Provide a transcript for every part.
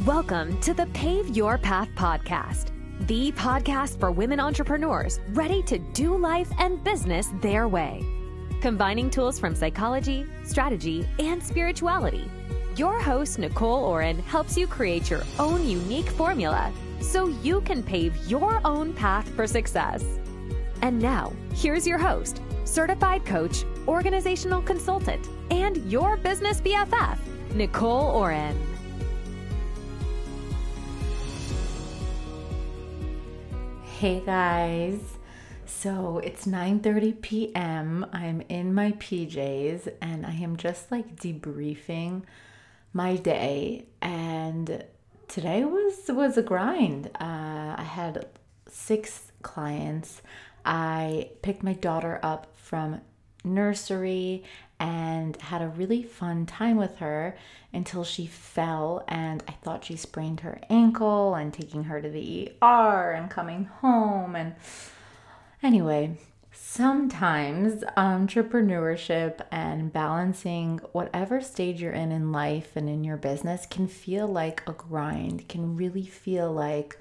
Welcome to the Pave Your Path podcast, the podcast for women entrepreneurs ready to do life and business their way. Combining tools from psychology, strategy, and spirituality, your host, Nicole Oren, helps you create your own unique formula so you can pave your own path for success. And now, here's your host, certified coach, organizational consultant, and your business BFF, Nicole Oren. Hey guys, so it's 9:30 p.m. I'm in my PJs and I am just like debriefing my day, and today was a grind. I had 6 clients. I picked my daughter up from nursery and had a really fun time with her until she fell, and I thought she sprained her ankle, and taking her to the ER and coming home. And anyway, sometimes entrepreneurship and balancing whatever stage you're in life and in your business can feel like a grind, can really feel like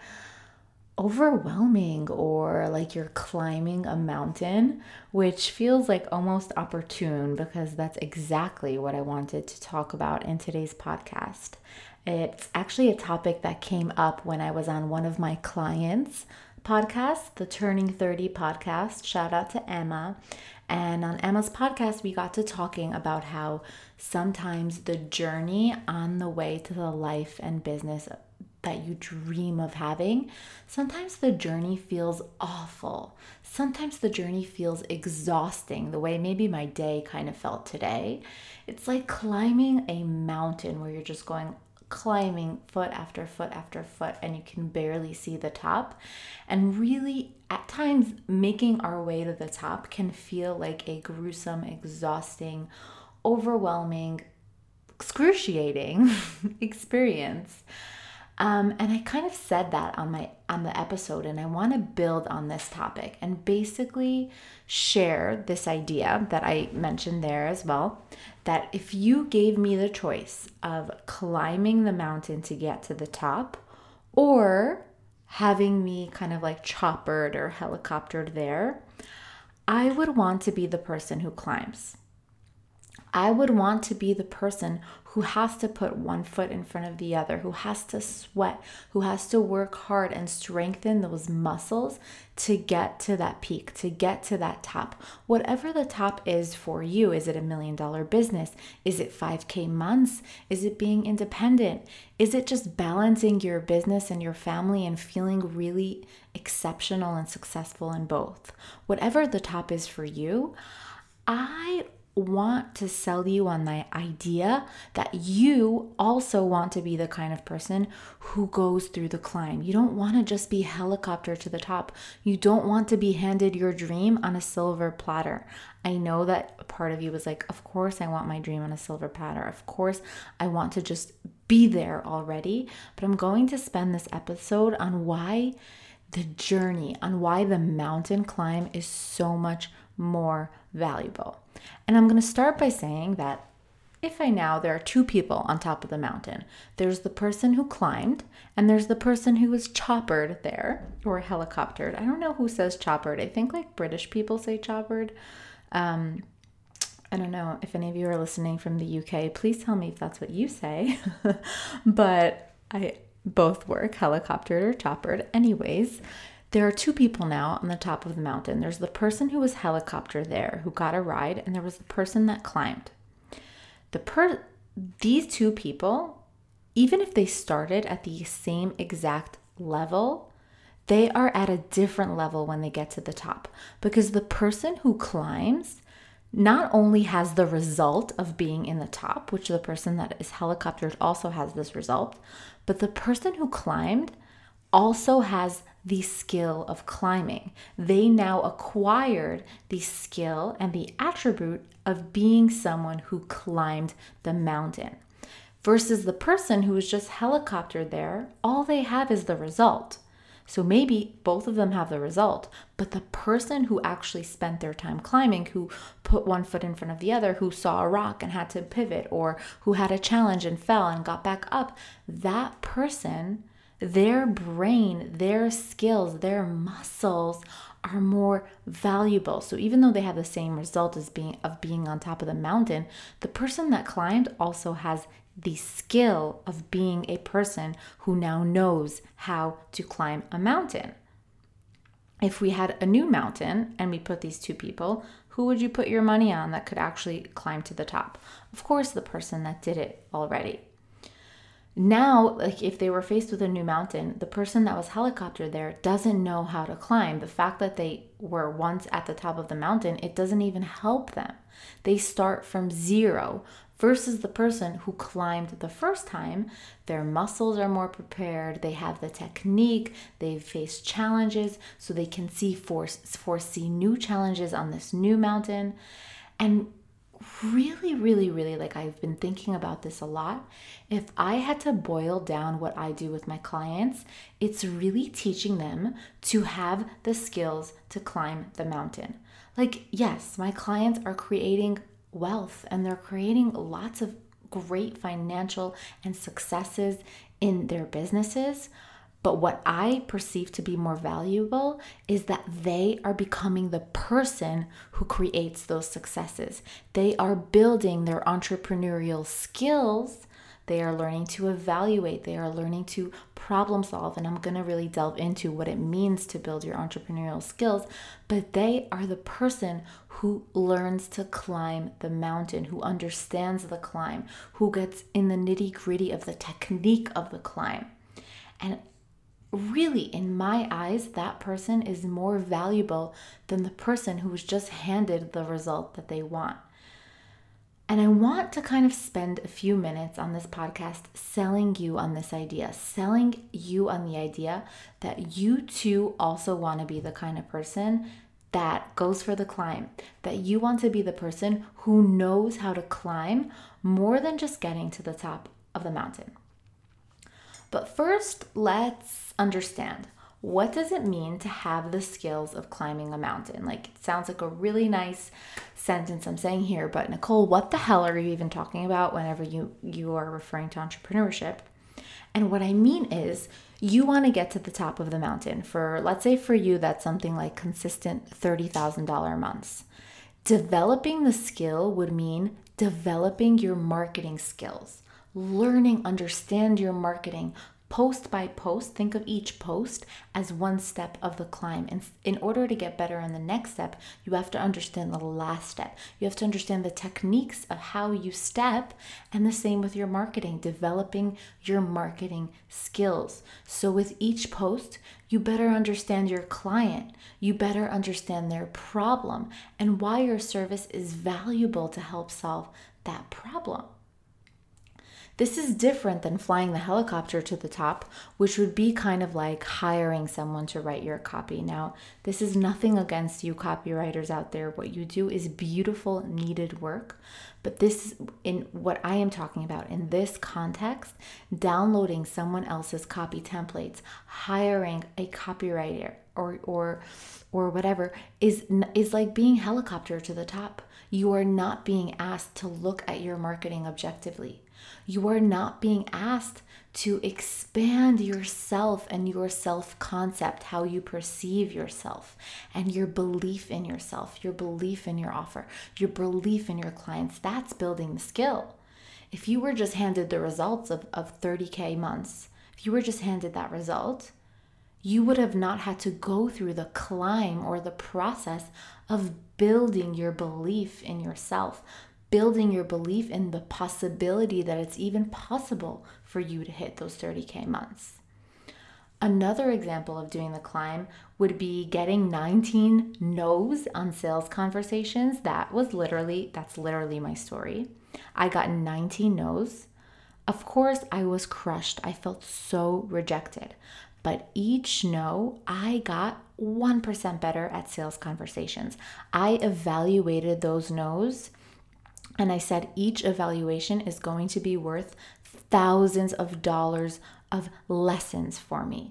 overwhelming, or like you're climbing a mountain, which feels like almost opportune, because that's exactly what I wanted to talk about in today's podcast. It's actually a topic that came up when I was on one of my clients' podcasts, the Turning 30 podcast. Shout out to Emma. And on Emma's podcast, we got to talking about how sometimes the journey on the way to the life and business that you dream of having, sometimes the journey feels awful. Sometimes the journey feels exhausting, the way maybe my day kind of felt today. It's like climbing a mountain where you're just climbing foot after foot after foot, and you can barely see the top. And really, at times, making our way to the top can feel like a gruesome, exhausting, overwhelming, excruciating experience. And I kind of said that on the episode, and I want to build on this topic and basically share this idea that I mentioned there as well, that if you gave me the choice of climbing the mountain to get to the top, or having me kind of like choppered or helicoptered there, I would want to be the person who climbs. I would want to be the person who has to put one foot in front of the other, who has to sweat, who has to work hard and strengthen those muscles to get to that peak, to get to that top. Whatever the top is for you, is it $1 million business? Is it 5K months? Is it being independent? Is it just balancing your business and your family and feeling really exceptional and successful in both? Whatever the top is for you, I want to sell you on the idea that you also want to be the kind of person who goes through the climb. You don't want to just be helicopter to the top. You don't want to be handed your dream on a silver platter. I know that a part of you was like, of course I want my dream on a silver platter. Of course I want to just be there already. But I'm going to spend this episode on why the journey, on why the mountain climb is so much more valuable. And I'm going to start by saying that there are 2 people on top of the mountain. There's the person who climbed, and there's the person who was choppered there, or helicoptered. I don't know who says choppered. I think like British people say choppered. I don't know if any of you are listening from the UK. Please tell me if that's what you say. But both work, helicoptered or choppered. Anyways, there are 2 people now on the top of the mountain. There's the person who was helicoptered there, who got a ride, and there was the person that climbed. These 2 people, even if they started at the same exact level, they are at a different level when they get to the top. Because the person who climbs not only has the result of being in the top, which the person that is helicoptered also has this result, but the person who climbed also has the skill of climbing. They now acquired the skill and the attribute of being someone who climbed the mountain. Versus the person who was just helicoptered there, all they have is the result. So maybe both of them have the result, but the person who actually spent their time climbing, who put one foot in front of the other, who saw a rock and had to pivot, or who had a challenge and fell and got back up, that person, their brain, their skills, their muscles are more valuable. So even though they have the same result as being on top of the mountain, the person that climbed also has the skill of being a person who now knows how to climb a mountain. If we had a new mountain and we put these two people, who would you put your money on that could actually climb to the top? Of course, the person that did it already. Now, like if they were faced with a new mountain, the person that was helicoptered there doesn't know how to climb. The fact that they were once at the top of the mountain, it doesn't even help them. They start from zero versus the person who climbed the first time. Their muscles are more prepared. They have the technique. They've faced challenges, so they can foresee new challenges on this new mountain. And really, like I've been thinking about this a lot. If I had to boil down what I do with my clients, it's really teaching them to have the skills to climb the mountain. Like, yes, my clients are creating wealth and they're creating lots of great financial and successes in their businesses. But what I perceive to be more valuable is that they are becoming the person who creates those successes. They are building their entrepreneurial skills. They are learning to evaluate. They are learning to problem solve. And I'm going to really delve into what it means to build your entrepreneurial skills. But they are the person who learns to climb the mountain, who understands the climb, who gets in the nitty-gritty of the technique of the climb. And really, in my eyes, that person is more valuable than the person who was just handed the result that they want. And I want to kind of spend a few minutes on this podcast selling you on this idea, selling you on the idea that you too also want to be the kind of person that goes for the climb, that you want to be the person who knows how to climb more than just getting to the top of the mountain. But first, let's understand, what does it mean to have the skills of climbing a mountain? Like, it sounds like a really nice sentence I'm saying here, but Nicole, what the hell are you even talking about whenever you are referring to entrepreneurship? And what I mean is, you want to get to the top of the mountain. Let's say for you, that's something like consistent $30,000 months. Developing the skill would mean developing your marketing skills. Understand your marketing post by post. Think of each post as one step of the climb. And in order to get better on the next step, you have to understand the last step. You have to understand the techniques of how you step, and the same with your marketing, developing your marketing skills. So with each post, you better understand your client. You better understand their problem and why your service is valuable to help solve that problem. This is different than flying the helicopter to the top, which would be kind of like hiring someone to write your copy. Now, this is nothing against you copywriters out there. What you do is beautiful, needed work. But this is in what I am talking about in this context, downloading someone else's copy templates, hiring a copywriter or whatever is like being helicopter to the top. You are not being asked to look at your marketing objectively. You are not being asked to expand yourself and your self-concept, how you perceive yourself and your belief in yourself, your belief in your offer, your belief in your clients. That's building the skill. If you were just handed the results of 30K months, if you were just handed that result, you would have not had to go through the climb or the process of building your belief in yourself, building your belief in the possibility that it's even possible for you to hit those 30K months. Another example of doing the climb would be getting 19 no's on sales conversations. That's literally my story. I got 19 no's. Of course, I was crushed. I felt so rejected. But each no, I got 1% better at sales conversations. I evaluated those no's, and I said each evaluation is going to be worth thousands of dollars of lessons for me.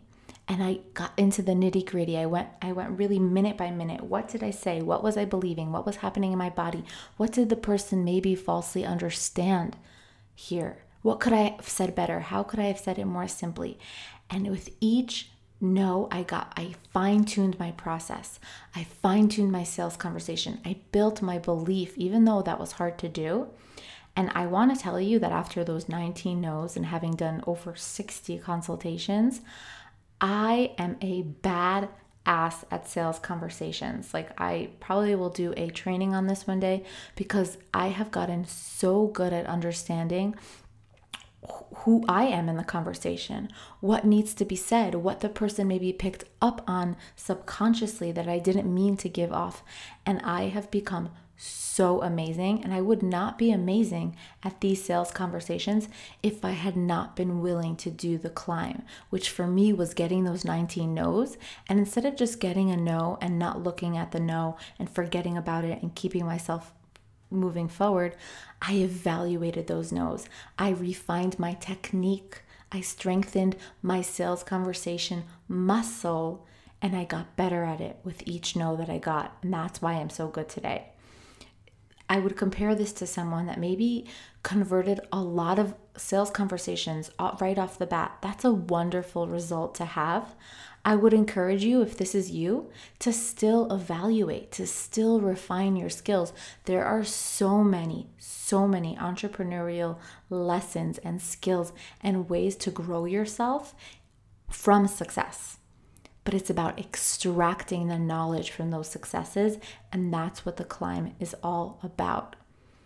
and I got into the nitty-gritty. I went really minute by minute. What did I say? What was I believing? What was happening in my body? What did the person maybe falsely understand here? What could I have said better? How could I have said it more simply? And with each no, I fine-tuned my process. I fine-tuned my sales conversation. I built my belief, even though that was hard to do. And I want to tell you that after those 19 no's and having done over 60 consultations, I am a bad ass at sales conversations. Like, I probably will do a training on this one day, because I have gotten so good at understanding who I am in the conversation, what needs to be said, what the person maybe picked up on subconsciously that I didn't mean to give off. And I have become so amazing. And I would not be amazing at these sales conversations if I had not been willing to do the climb, which for me was getting those 19 no's. And instead of just getting a no and not looking at the no and forgetting about it and keeping myself moving forward, I evaluated those no's. I refined my technique. I strengthened my sales conversation muscle, and I got better at it with each no that I got. And that's why I'm so good today. I would compare this to someone that maybe converted a lot of sales conversations right off the bat. That's a wonderful result to have. I would encourage you, if this is you, to still evaluate, to still refine your skills. There are so many entrepreneurial lessons and skills and ways to grow yourself from success. But it's about extracting the knowledge from those successes, and that's what the climb is all about.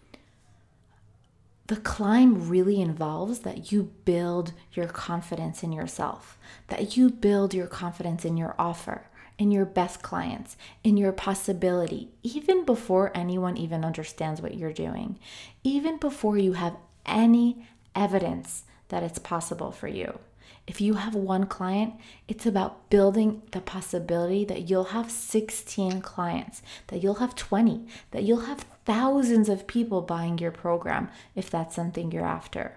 The climb really involves that you build your confidence in yourself, that you build your confidence in your offer, in your best clients, in your possibility, even before anyone even understands what you're doing, even before you have any evidence that it's possible for you. If you have one client, it's about building the possibility that you'll have 16 clients, that you'll have 20, that you'll have thousands of people buying your program if that's something you're after.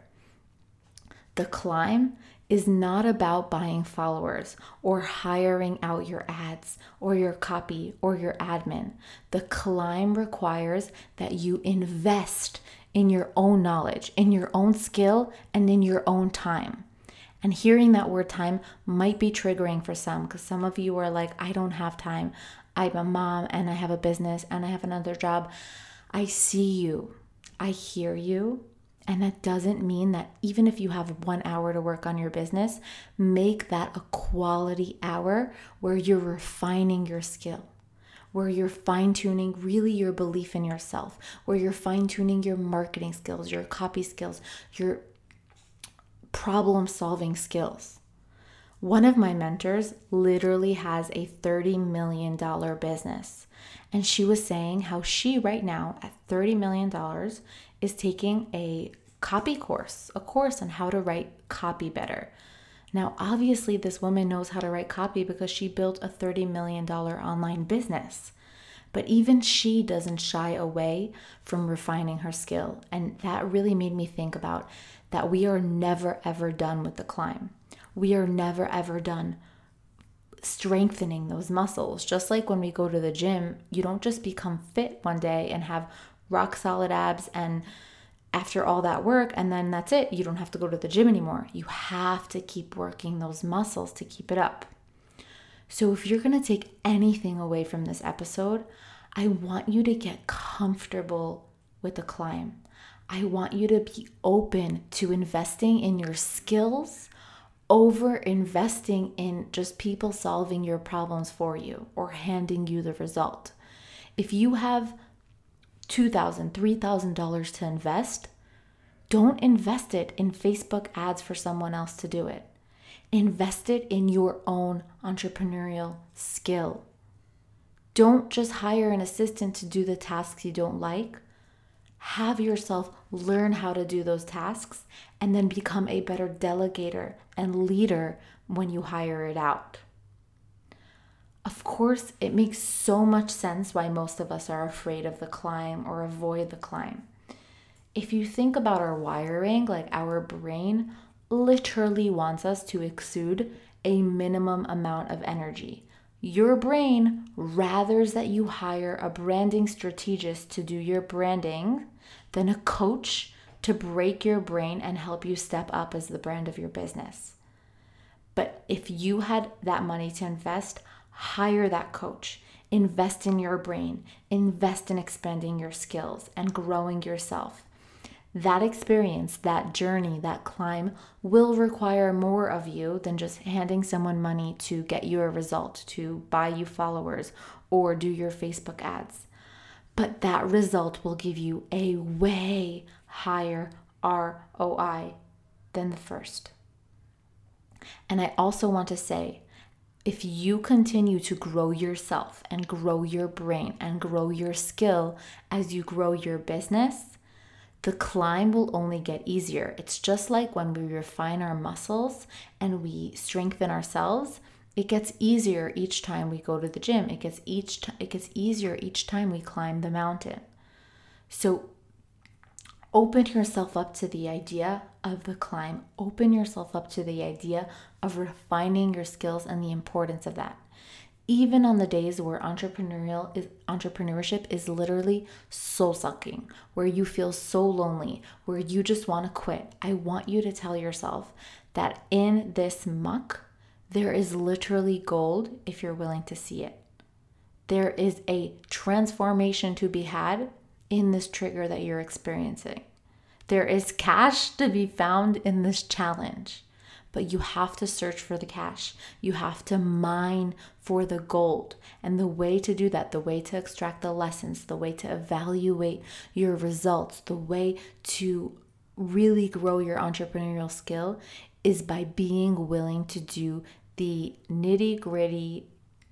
The climb is not about buying followers or hiring out your ads or your copy or your admin. The climb requires that you invest in your own knowledge, in your own skill, and in your own time. And hearing that word time might be triggering for some, because some of you are like, I don't have time. I'm a mom and I have a business and I have another job. I see you. I hear you. And that doesn't mean that even if you have 1 hour to work on your business, make that a quality hour where you're refining your skill, where you're fine-tuning really your belief in yourself, where you're fine-tuning your marketing skills, your copy skills, your problem-solving skills. One of my mentors literally has a $30 million business. And she was saying how she right now at $30 million is taking a copy course, a course on how to write copy better. Now, obviously, this woman knows how to write copy because she built a $30 million online business. But even she doesn't shy away from refining her skill. And that really made me think about that we are never, ever done with the climb. We are never, ever done strengthening those muscles. Just like when we go to the gym, you don't just become fit one day and have rock solid abs and after all that work and then that's it. You don't have to go to the gym anymore. You have to keep working those muscles to keep it up. So if you're going to take anything away from this episode, I want you to get comfortable with the climb. I want you to be open to investing in your skills over investing in just people solving your problems for you or handing you the result. If you have $2,000, $3,000 to invest, don't invest it in Facebook ads for someone else to do it. Invest it in your own entrepreneurial skill. Don't just hire an assistant to do the tasks you don't like. Have yourself learn how to do those tasks and then become a better delegator and leader when you hire it out. Of course, it makes so much sense why most of us are afraid of the climb or avoid the climb. If you think about our wiring, like our brain literally wants us to exude a minimum amount of energy. Your brain rathers that you hire a branding strategist to do your branding than a coach to break your brain and help you step up as the brand of your business. But if you had that money to invest, hire that coach. Invest in your brain. Invest in expanding your skills and growing yourself. That experience, that journey, that climb will require more of you than just handing someone money to get you a result, to buy you followers, or do your Facebook ads. But that result will give you a way higher ROI than the first. And I also want to say, if you continue to grow yourself and grow your brain and grow your skill as you grow your business, the climb will only get easier. It's just like when we refine our muscles and we strengthen ourselves, it gets easier each time we go to the gym. It gets easier each time we climb the mountain. So open yourself up to the idea of the climb. Open yourself up to the idea of refining your skills and the importance of that. Even on the days where entrepreneurship is literally soul-sucking, where you feel so lonely, where you just want to quit, I want you to tell yourself that in this muck, there is literally gold if you're willing to see it. There is a transformation to be had in this trigger that you're experiencing. There is cash to be found in this challenge. But you have to search for the cash. You have to mine for the gold. And the way to do that, the way to extract the lessons, the way to evaluate your results, the way to really grow your entrepreneurial skill is by being willing to do the nitty-gritty,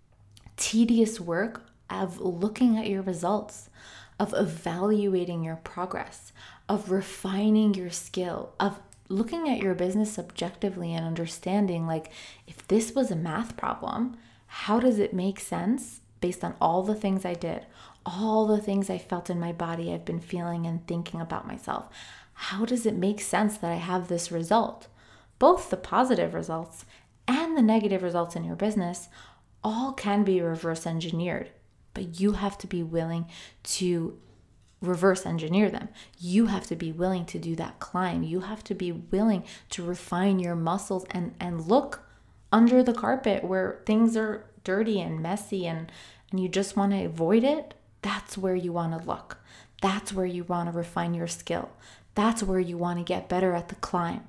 tedious work of looking at your results, of evaluating your progress, of refining your skill, of looking at your business objectively and understanding, like, if this was a math problem, how does it make sense based on all the things I did, all the things I felt in my body, I've been feeling and thinking about myself? How does it make sense that I have this result? Both the positive results and the negative results in your business all can be reverse engineered, but you have to be willing to reverse engineer them. You have to be willing to do that climb. You have to be willing to refine your muscles and look under the carpet where things are dirty and messy and you just want to avoid it. That's where you want to look. That's where you want to refine your skill. That's where you want to get better at the climb.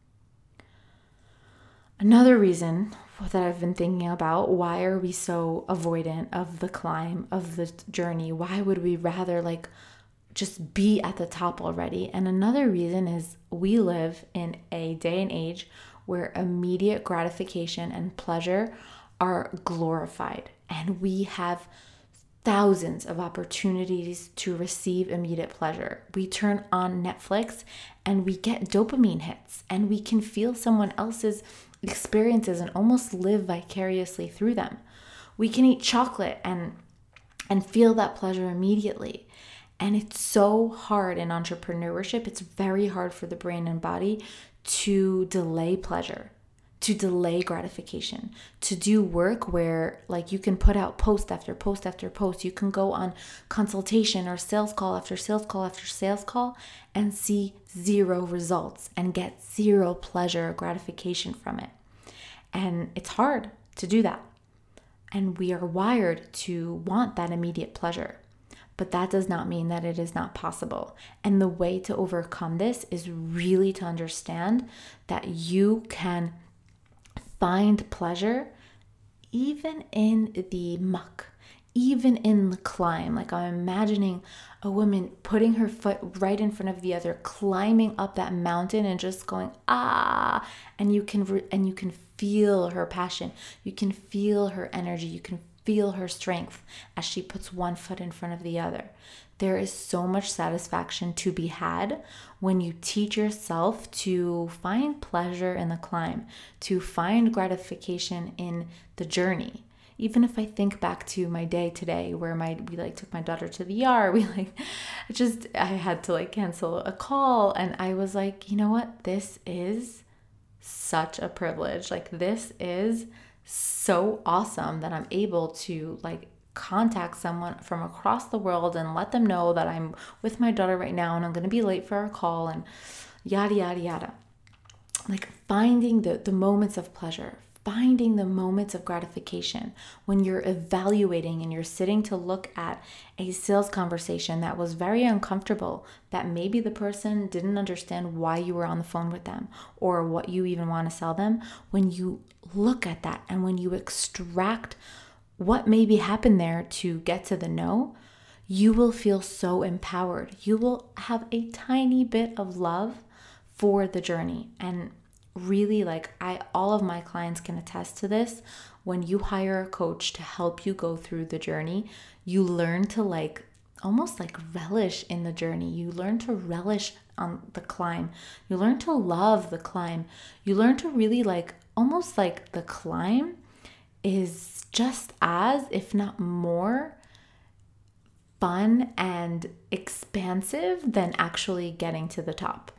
Another reason that I've been thinking about, why are we so avoidant of the climb, of the journey? Why would we rather just be at the top already? And another reason is we live in a day and age where immediate gratification and pleasure are glorified. And we have thousands of opportunities to receive immediate pleasure. We turn on Netflix and we get dopamine hits and we can feel someone else's experiences and almost live vicariously through them. We can eat chocolate and feel that pleasure immediately. And it's so hard in entrepreneurship. It's very hard for the brain and body to delay pleasure, to delay gratification, to do work where you can put out post after post after post. You can go on consultation or sales call after sales call after sales call and see zero results and get zero pleasure or gratification from it. And it's hard to do that. And we are wired to want that immediate pleasure. But that does not mean that it is not possible. And the way to overcome this is really to understand that you can find pleasure even in the muck, even in the climb. I'm imagining a woman putting her foot right in front of the other, climbing up that mountain and just going, ah, and you can feel her passion. You can feel her energy. You can feel her strength as she puts one foot in front of the other. There is so much satisfaction to be had when you teach yourself to find pleasure in the climb, to find gratification in the journey. Even if I think back to my day today where we took my daughter to the ER, I had to cancel a call, and I was like, you know what? This is such a privilege. Like, this is so awesome that I'm able to like contact someone from across the world and let them know that I'm with my daughter right now and I'm going to be late for our call and yada, yada, yada. Like, finding the moments of pleasure, finding the moments of gratification when you're evaluating and you're sitting to look at a sales conversation that was very uncomfortable, that maybe the person didn't understand why you were on the phone with them or what you even want to sell them. When you look at that and when you extract what maybe happened there to get to the no, you will feel so empowered. You will have a tiny bit of love for the journey. And really, like, all of my clients can attest to this. When you hire a coach to help you go through the journey, you learn to like almost like relish in the journey. You learn to relish on the climb. You learn to love the climb. You learn to really like almost like the climb is just as, if not more, fun and expansive than actually getting to the top.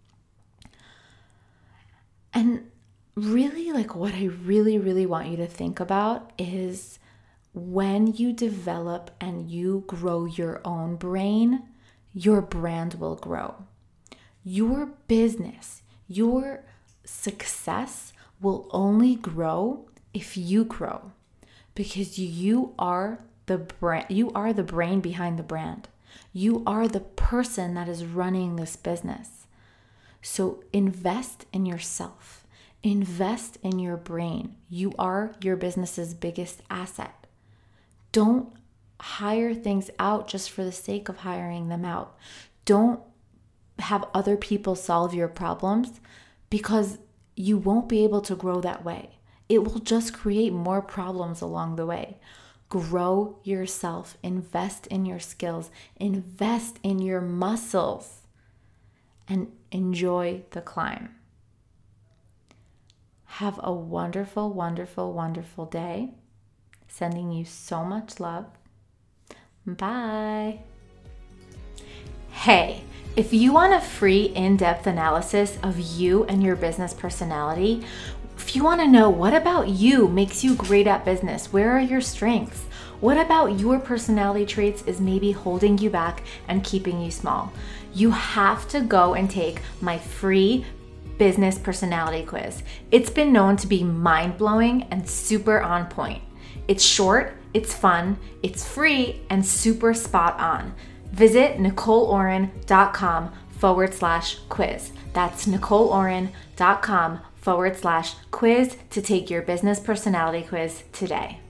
And really, like, what I really, really want you to think about is when you develop and you grow your own brain, your brand will grow. Your business, your success will only grow if you grow, because you are the brand. You are the brain behind the brand. You are the person that is running this business. So invest in yourself. Invest in your brain. You are your business's biggest asset. Don't hire things out just for the sake of hiring them out. Don't have other people solve your problems, because you won't be able to grow that way. It will just create more problems along the way. Grow yourself. Invest in your skills. Invest in your muscles. And enjoy the climb. Have a wonderful, wonderful, wonderful day. Sending you so much love. Bye. Hey, if you want a free in-depth analysis of you and your business personality, if you want to know what about you makes you great at business, where are your strengths? What about your personality traits is maybe holding you back and keeping you small? You have to go and take my free business personality quiz. It's been known to be mind-blowing and super on point. It's short, it's fun, it's free, and super spot on. Visit NicoleOren.com/quiz. That's NicoleOren.com/quiz to take your business personality quiz today.